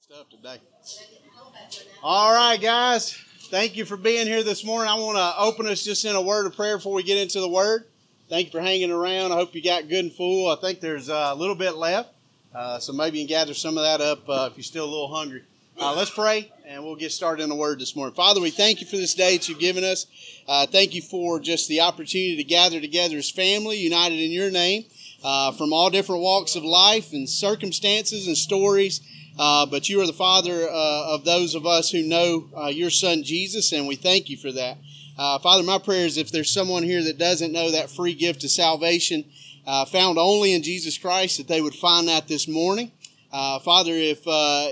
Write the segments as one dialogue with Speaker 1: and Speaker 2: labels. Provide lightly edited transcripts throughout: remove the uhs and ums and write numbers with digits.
Speaker 1: stuff today. All right, guys. Thank you for being here this morning. I want to open us just in a word of prayer before we get into the word. Thank you for hanging around. I hope you got good and full. I think there's a little bit left, so maybe you can gather some of that up if you're still a little hungry. Let's pray, and we'll get started in the word this morning. Father, we thank you for this day that you've given us. Thank you for just the opportunity to gather together as family, united in your name, from all different walks of life and circumstances and stories. But you are the Father of those of us who know your Son, Jesus, and we thank you for that. Father, my prayer is if there's someone here that doesn't know that free gift of salvation found only in Jesus Christ, that they would find that this morning. Father, if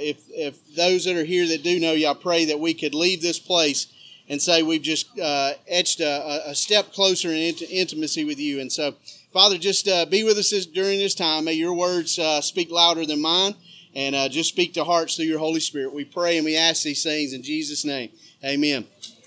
Speaker 1: those that are here that do know you, I pray that we could leave this place and say we've just etched a step closer into intimacy with you. And so, Father, just be with us during this time. May your words speak louder than mine. And just speak to hearts through your Holy Spirit. We pray and we ask these things in Jesus' name. Amen.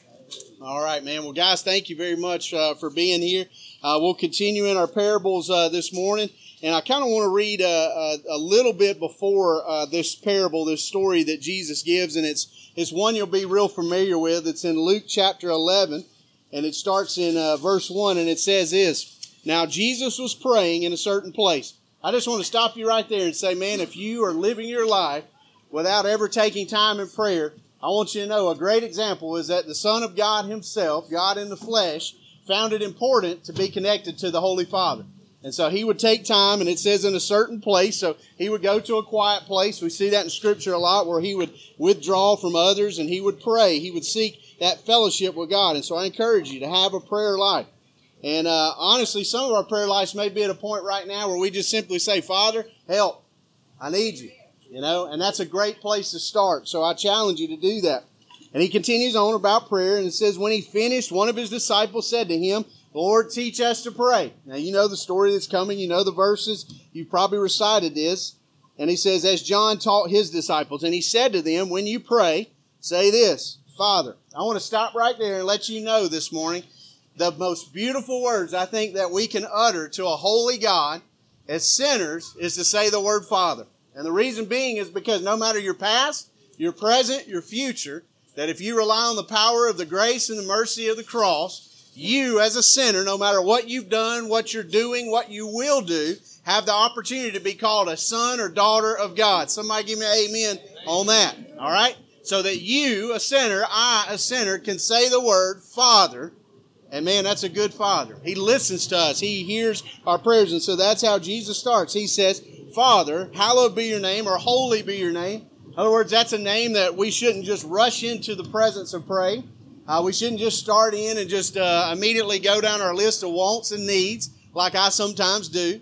Speaker 1: All right, man. Well, guys, thank you very much for being here. We'll continue in our parables this morning. And I kind of want to read a little bit before this parable, this story that Jesus gives. And it's one you'll be real familiar with. It's in Luke chapter 11. And it starts in verse 1. And it says this: Now Jesus was praying in a certain place. I just want to stop you right there and say, man, if you are living your life without ever taking time in prayer, I want you to know a great example is that the Son of God himself, God in the flesh, found it important to be connected to the Holy Father. And so he would take time, and it says in a certain place, so he would go to a quiet place. We see that in Scripture a lot, where he would withdraw from others and he would pray. He would seek that fellowship with God. And so I encourage you to have a prayer life. And honestly, some of our prayer lives may be at a point right now where we just simply say, Father, help. I need you. And that's a great place to start. So I challenge you to do that. And he continues on about prayer, and it says, when he finished, one of his disciples said to him, Lord, teach us to pray. Now, you know the story that's coming. You know the verses. You've probably recited this. And he says, as John taught his disciples, and he said to them, when you pray, say this, Father. I want to stop right there and let you know this morning, the most beautiful words I think that we can utter to a holy God as sinners is to say the word Father. And the reason being is because no matter your past, your present, your future, that if you rely on the power of the grace and the mercy of the cross, you as a sinner, no matter what you've done, what you're doing, what you will do, have the opportunity to be called a son or daughter of God. Somebody give me an amen on that. All right? So that you, a sinner, I, a sinner, can say the word Father. And man, that's a good Father. He listens to us. He hears our prayers. And so that's how Jesus starts. He says, Father, hallowed be your name, or holy be your name. In other words, that's a name that we shouldn't just rush into the presence of praying. We shouldn't just start in and just immediately go down our list of wants and needs like I sometimes do.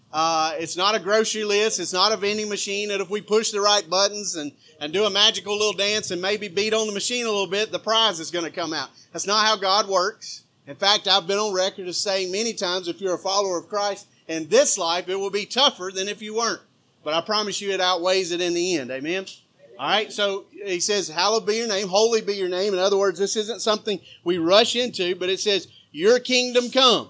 Speaker 1: It's not a grocery list. It's not a vending machine that if we push the right buttons and do a magical little dance and maybe beat on the machine a little bit, the prize is going to come out. That's not how God works. In fact, I've been on record as saying many times, if you're a follower of Christ in this life, it will be tougher than if you weren't. But I promise you it outweighs it in the end. Amen? All right, so he says, hallowed be your name, holy be your name. In other words, this isn't something we rush into, but it says, your kingdom come.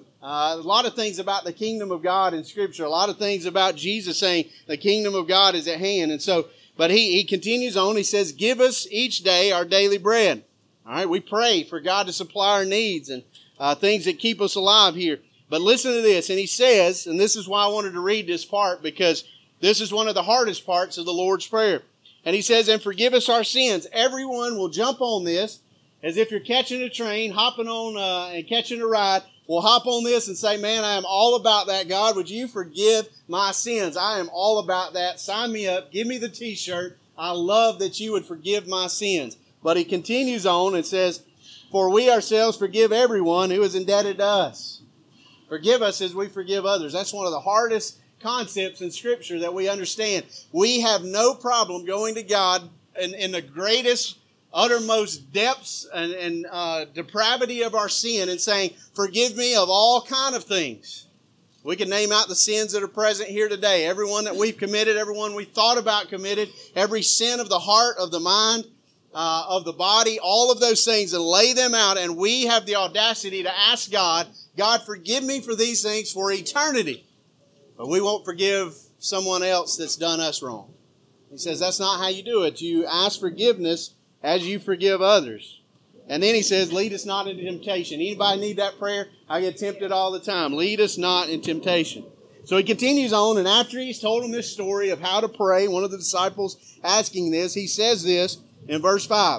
Speaker 1: A lot of things about the kingdom of God in Scripture, a lot of things about Jesus saying the kingdom of God is at hand. And so, but he continues on, he says, give us each day our daily bread. All right, we pray for God to supply our needs and things that keep us alive here. But listen to this, and he says, and this is why I wanted to read this part, because this is one of the hardest parts of the Lord's Prayer. And he says, and forgive us our sins. Everyone will jump on this as if you're catching a train, hopping on and catching a ride. We'll hop on this and say, man, I am all about that. God, would you forgive my sins? I am all about that. Sign me up. Give me the t-shirt. I love that you would forgive my sins. But he continues on and says, for we ourselves forgive everyone who is indebted to us. Forgive us as we forgive others. That's one of the hardest concepts in Scripture that we understand. We have no problem going to God in the greatest, uttermost depths and depravity of our sin and saying, forgive me of all kind of things. We can name out the sins that are present here today. Every one that we've committed, every one we thought about committed, every sin of the heart, of the mind, of the body, all of those things, and lay them out. And we have the audacity to ask God, God, forgive me for these things for eternity. But we won't forgive someone else that's done us wrong. He says that's not how you do it. You ask forgiveness as you forgive others. And then he says, lead us not into temptation. Anybody need that prayer? I get tempted all the time. Lead us not in temptation. So he continues on, and after he's told them this story of how to pray, one of the disciples asking this, he says this in verse 5.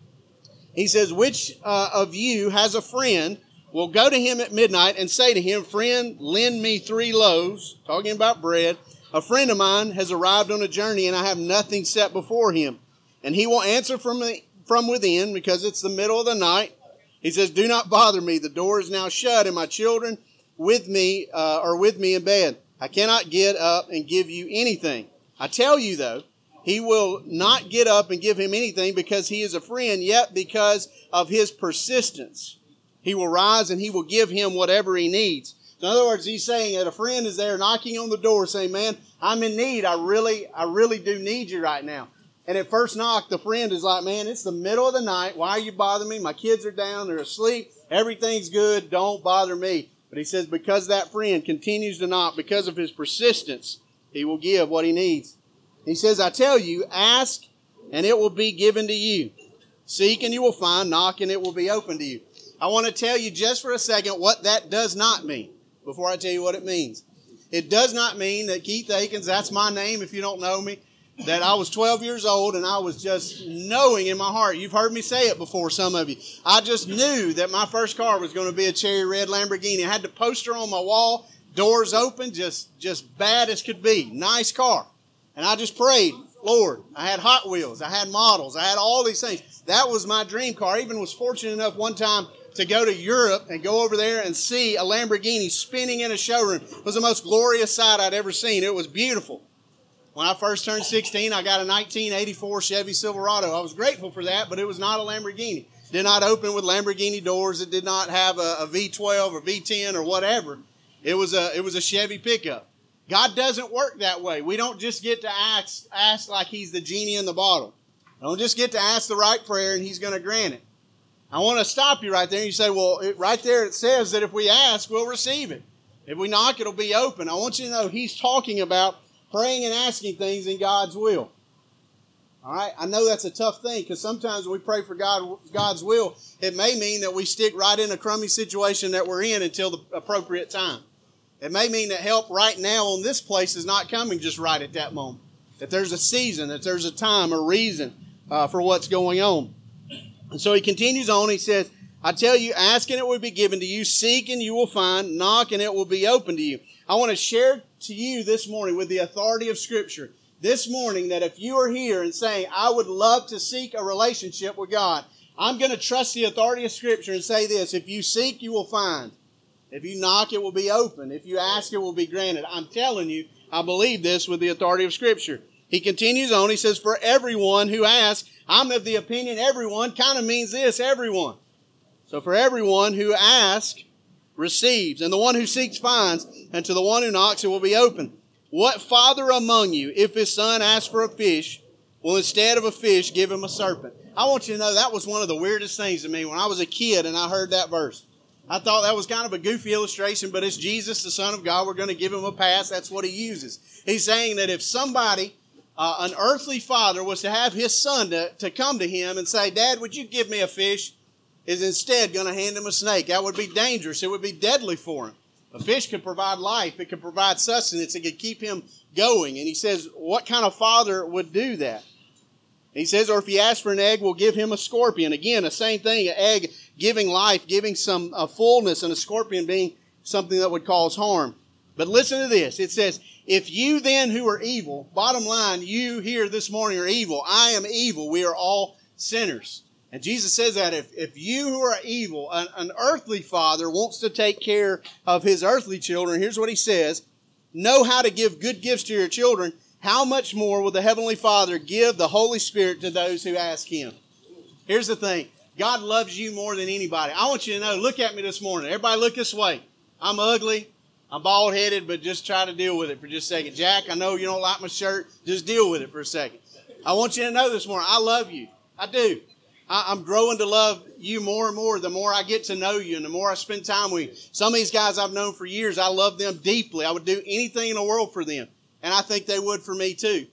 Speaker 1: He says, which of you has a friend, will go to him at midnight and say to him, friend, lend me 3 loaves, talking about bread. A friend of mine has arrived on a journey, and I have nothing set before him. And he will answer from within, because it's the middle of the night. He says, do not bother me. The door is now shut, and my children with me are with me in bed. I cannot get up and give you anything. I tell you, though, he will not get up and give him anything because he is a friend, yet because of his persistence, he will rise and he will give him whatever he needs. So in other words, he's saying that a friend is there knocking on the door saying, man, I'm in need. I really do need you right now. And at first knock, the friend is like, man, it's the middle of the night. Why are you bothering me? My kids are down. They're asleep. Everything's good. Don't bother me. But he says because that friend continues to knock, because of his persistence, he will give what he needs. He says, I tell you, ask and it will be given to you. Seek and you will find. Knock and it will be open to you. I want to tell you just for a second what that does not mean before I tell you what it means. It does not mean that Keith Akins, that's my name if you don't know me, that I was 12 years old and I was just knowing in my heart. You've heard me say it before, some of you. I just knew that my first car was going to be a cherry red Lamborghini. I had the poster on my wall, doors open, just bad as could be. Nice car. And I just prayed, Lord, I had Hot Wheels, I had models, I had all these things. That was my dream car. I even was fortunate enough one time to go to Europe and go over there and see a Lamborghini spinning in a showroom. It was the most glorious sight I'd ever seen. It was beautiful. When I first turned 16, I got a 1984 Chevy Silverado. I was grateful for that, but it was not a Lamborghini. It did not open with Lamborghini doors. It did not have a V12 or V10 or whatever. It was a Chevy pickup. God doesn't work that way. We don't just get to ask like he's the genie in the bottle. We don't just get to ask the right prayer and he's going to grant it. I want to stop you right there. You say, well, right there it says that if we ask, we'll receive it. If we knock, it'll be open. I want you to know he's talking about praying and asking things in God's will. All right? I know that's a tough thing because sometimes when we pray for God's will, it may mean that we stick right in a crummy situation that we're in until the appropriate time. It may mean that help right now on this place is not coming just right at that moment. That there's a season, that there's a time, a reason for what's going on. And so he continues on. He says, I tell you, ask and it will be given to you. Seek and you will find. Knock and it will be open to you. I want to share to you this morning with the authority of Scripture this morning that if you are here and saying, I would love to seek a relationship with God, I'm going to trust the authority of Scripture and say this, if you seek, you will find. If you knock, it will be open. If you ask, it will be granted. I'm telling you, I believe this with the authority of Scripture. He continues on. He says, for everyone who asks, I'm of the opinion everyone kind of means this, everyone. So for everyone who asks, receives. And the one who seeks finds. And to the one who knocks, it will be open. What father among you, if his son asks for a fish, will instead of a fish give him a serpent? I want you to know that was one of the weirdest things to me when I was a kid and I heard that verse. I thought that was kind of a goofy illustration, but it's Jesus, the Son of God. We're going to give him a pass. That's what he uses. He's saying that if somebody, an earthly father, was to have his son to come to him and say, Dad, would you give me a fish? Is instead going to hand him a snake. That would be dangerous. It would be deadly for him. A fish could provide life. It could provide sustenance. It could keep him going. And he says, what kind of father would do that? He says, or if he asks for an egg, we'll give him a scorpion. Again, the same thing, an egg giving life, giving some fullness, and a scorpion being something that would cause harm. But listen to this. It says, if you then who are evil, bottom line, you here this morning are evil. I am evil. We are all sinners. And Jesus says that if you who are evil, an earthly father wants to take care of his earthly children, here's what he says, know how to give good gifts to your children, how much more will the Heavenly Father give the Holy Spirit to those who ask him? Here's the thing. God loves you more than anybody. I want you to know, look at me this morning. Everybody look this way. I'm ugly. I'm bald-headed, but just try to deal with it for just a second. Jack, I know you don't like my shirt. Just deal with it for a second. I want you to know this morning, I love you. I do. I'm growing to love you more and more the more I get to know you and the more I spend time with you. Some of these guys I've known for years, I love them deeply. I would do anything in the world for them. And I think they would for me too.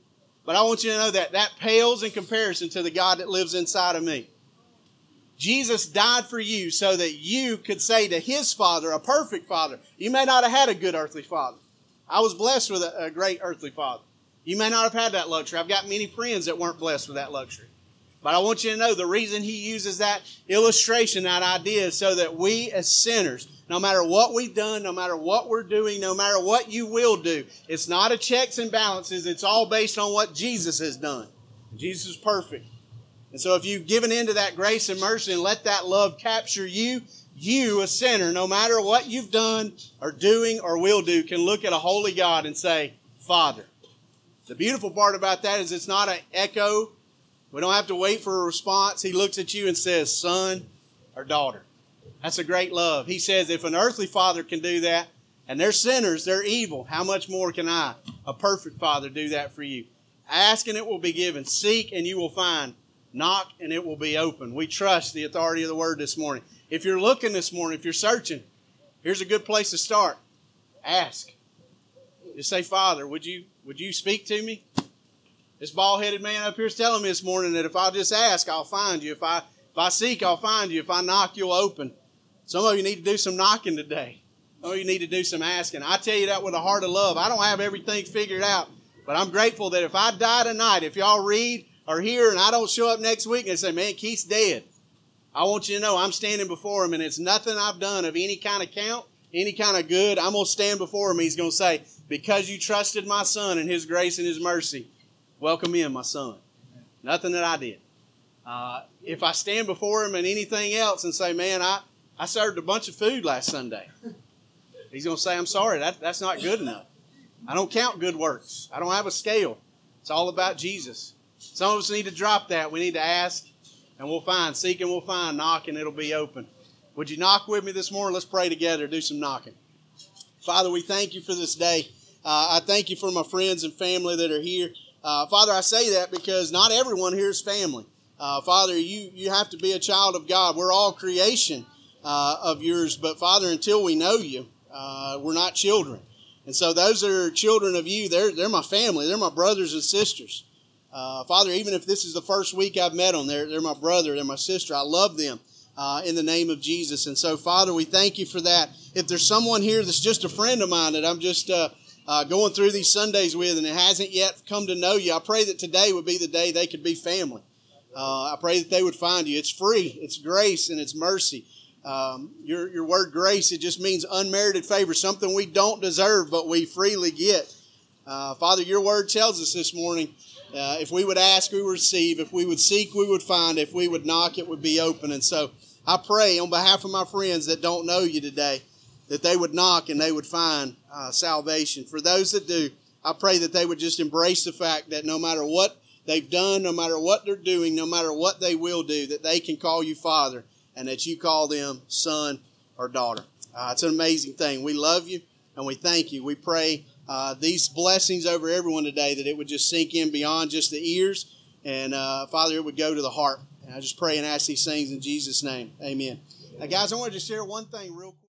Speaker 1: But I want you to know that that pales in comparison to the God that lives inside of me. Jesus died for you so that you could say to His Father, a perfect Father. You may not have had a good earthly father. I was blessed with a great earthly father. You may not have had that luxury. I've got many friends that weren't blessed with that luxury. But I want you to know the reason He uses that illustration, that idea, is so that we as sinners, no matter what we've done, no matter what we're doing, no matter what you will do, it's not a checks and balances. It's all based on what Jesus has done. Jesus is perfect. And so if you've given into that grace and mercy and let that love capture you, you, a sinner, no matter what you've done or doing or will do, can look at a holy God and say, Father. The beautiful part about that is it's not an echo. We don't have to wait for a response. He looks at you and says, son or daughter. That's a great love. He says, if an earthly father can do that, and they're sinners, they're evil, how much more can I, a perfect Father, do that for you? Ask and it will be given. Seek and you will find. Knock and it will be open. We trust the authority of the Word this morning. If you're looking this morning, if you're searching, here's a good place to start. Ask. Just say, Father, would you speak to me? This bald-headed man up here is telling me this morning that if I'll just ask, I'll find you. If I seek, I'll find you. If I knock, you'll open. Some of you need to do some knocking today. Some of you need to do some asking. I tell you that with a heart of love. I don't have everything figured out, but I'm grateful that if I die tonight, if y'all read or hear and I don't show up next week and say, man, Keith's dead, I want you to know I'm standing before Him and it's nothing I've done of any kind of count, any kind of good. I'm going to stand before Him. He's going to say, because you trusted my Son and His grace and His mercy, welcome in, my son. Nothing that I did. If I stand before Him and anything else and say, man, I served a bunch of food last Sunday, He's going to say, I'm sorry, that's not good enough. I don't count good works. I don't have a scale. It's all about Jesus. Some of us need to drop that. We need to ask and we'll find. Seek and we'll find. Knock and it'll be open. Would you knock with me this morning? Let's pray together. Do some knocking. Father, we thank You for this day. I thank You for my friends and family that are here. Father, I say that because not everyone here is family. Father, you have to be a child of God. We're all creation of Yours. But Father, until we know You, we're not children. And so those that are children of You, they're my family. They're my brothers and sisters. Father, even if this is the first week I've met them, they're my brother, they're my sister. I love them in the name of Jesus. And so, Father, we thank You for that. If there's someone here that's just a friend of mine that I'm just going through these Sundays with and it hasn't yet come to know You, I pray that today would be the day they could be family. I pray that they would find You. It's free. It's grace and it's mercy. Your word grace, it just means unmerited favor, something we don't deserve but we freely get. Father, Your word tells us this morning, if we would ask, we would receive. If we would seek, we would find. If we would knock, it would be open. And so I pray on behalf of my friends that don't know You today, that they would knock and they would find salvation. For those that do, I pray that they would just embrace the fact that no matter what they've done, no matter what they're doing, no matter what they will do, that they can call You Father and that You call them son or daughter. It's an amazing thing. We love You and we thank You. We pray these blessings over everyone today, that it would just sink in beyond just the ears, and Father, it would go to the heart. And I just pray and ask these things in Jesus' name. Amen. Now, guys, I wanted to share one thing real quick.